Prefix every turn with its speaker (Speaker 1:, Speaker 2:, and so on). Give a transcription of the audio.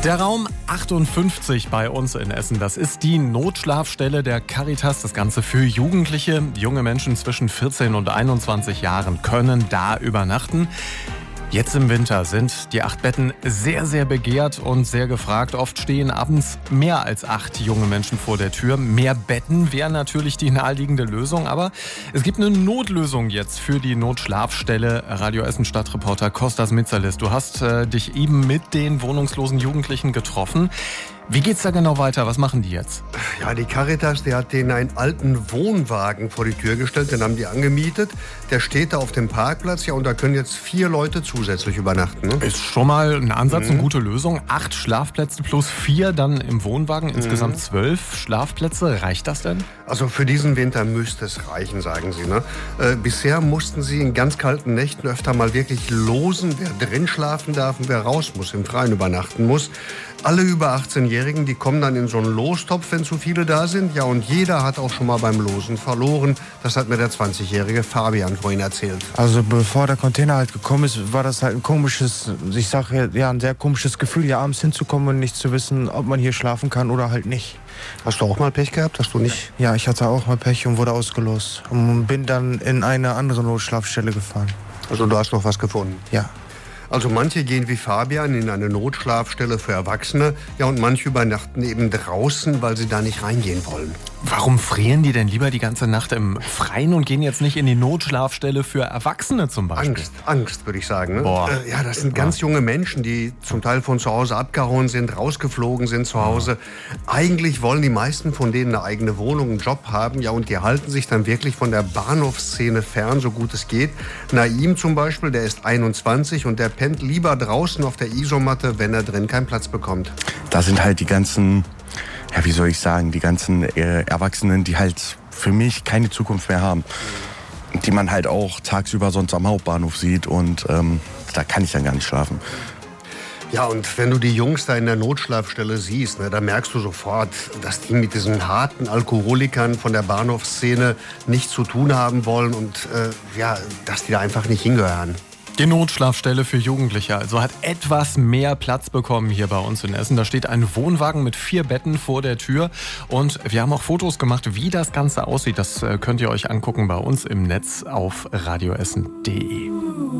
Speaker 1: Der Raum 58 bei uns in Essen, das ist die Notschlafstelle der Caritas. Das Ganze für Jugendliche. Junge Menschen zwischen 14 und 21 Jahren können da übernachten. Jetzt im Winter sind die 8 Betten sehr, sehr begehrt und sehr gefragt. Oft stehen abends mehr als 8 junge Menschen vor der Tür. Mehr Betten wäre natürlich die naheliegende Lösung, aber es gibt eine Notlösung jetzt für die Notschlafstelle. Radio Essen Stadtreporter Kostas Mitsalis, du hast dich eben mit den wohnungslosen Jugendlichen getroffen. Wie geht's da genau weiter? Was machen die jetzt?
Speaker 2: Ja, die Caritas, die hat denen einen alten Wohnwagen vor die Tür gestellt, den haben die angemietet. Der steht da auf dem Parkplatz, ja, und da können jetzt 4 Leute zusätzlich übernachten. Ne?
Speaker 1: Ist schon mal ein Ansatz, eine gute Lösung. 8 Schlafplätze plus 4 dann im Wohnwagen, insgesamt 12 Schlafplätze. Reicht das denn?
Speaker 2: Also für diesen Winter müsste es reichen, sagen sie. Ne? Bisher mussten sie in ganz kalten Nächten öfter mal wirklich losen, wer drin schlafen darf und wer raus muss, im Freien übernachten muss. Alle über 18-Jährigen, die kommen dann in so einen Lostopf, wenn zu viele da sind. Ja, und jeder hat auch schon mal beim Losen verloren. Das hat mir der 20-jährige Fabian vorhin erzählt.
Speaker 3: Also bevor der Container halt gekommen ist, war das halt ein komisches, ich sage ja, ein sehr komisches Gefühl, hier abends hinzukommen und nicht zu wissen, ob man hier schlafen kann oder halt nicht.
Speaker 2: Hast du auch mal Pech gehabt? Hast du nicht?
Speaker 3: Ja, ich hatte auch mal Pech und wurde ausgelost. Und bin dann in eine andere Notschlafstelle gefahren.
Speaker 2: Also du hast noch was gefunden?
Speaker 3: Ja.
Speaker 2: Also manche gehen wie Fabian in eine Notschlafstelle für Erwachsene, ja, und manche übernachten eben draußen, weil sie da nicht reingehen wollen.
Speaker 1: Warum frieren die denn lieber die ganze Nacht im Freien und gehen jetzt nicht in die Notschlafstelle für Erwachsene zum Beispiel?
Speaker 2: Angst würde ich sagen. Ne?
Speaker 1: Boah.
Speaker 2: Ja, das sind ganz junge Menschen, die zum Teil von zu Hause abgehauen sind, rausgeflogen sind zu Hause. Eigentlich wollen die meisten von denen eine eigene Wohnung, einen Job haben, ja, und die halten sich dann wirklich von der Bahnhofsszene fern, so gut es geht. Naim zum Beispiel, der ist 21 und der pennt lieber draußen auf der Isomatte, wenn er drin keinen Platz bekommt.
Speaker 4: Da sind halt die ganzen, ja, wie soll ich sagen, die ganzen Erwachsenen, die halt für mich keine Zukunft mehr haben. Die man halt auch tagsüber sonst am Hauptbahnhof sieht und da kann ich dann gar nicht schlafen.
Speaker 2: Ja, und wenn du die Jungs da in der Notschlafstelle siehst, ne, da merkst du sofort, dass die mit diesen harten Alkoholikern von der Bahnhofsszene nichts zu tun haben wollen und ja, dass die da einfach nicht hingehören.
Speaker 1: Die Notschlafstelle für Jugendliche also hat etwas mehr Platz bekommen hier bei uns in Essen. Da steht ein Wohnwagen mit 4 Betten vor der Tür und wir haben auch Fotos gemacht, wie das Ganze aussieht. Das könnt ihr euch angucken bei uns im Netz auf radioessen.de.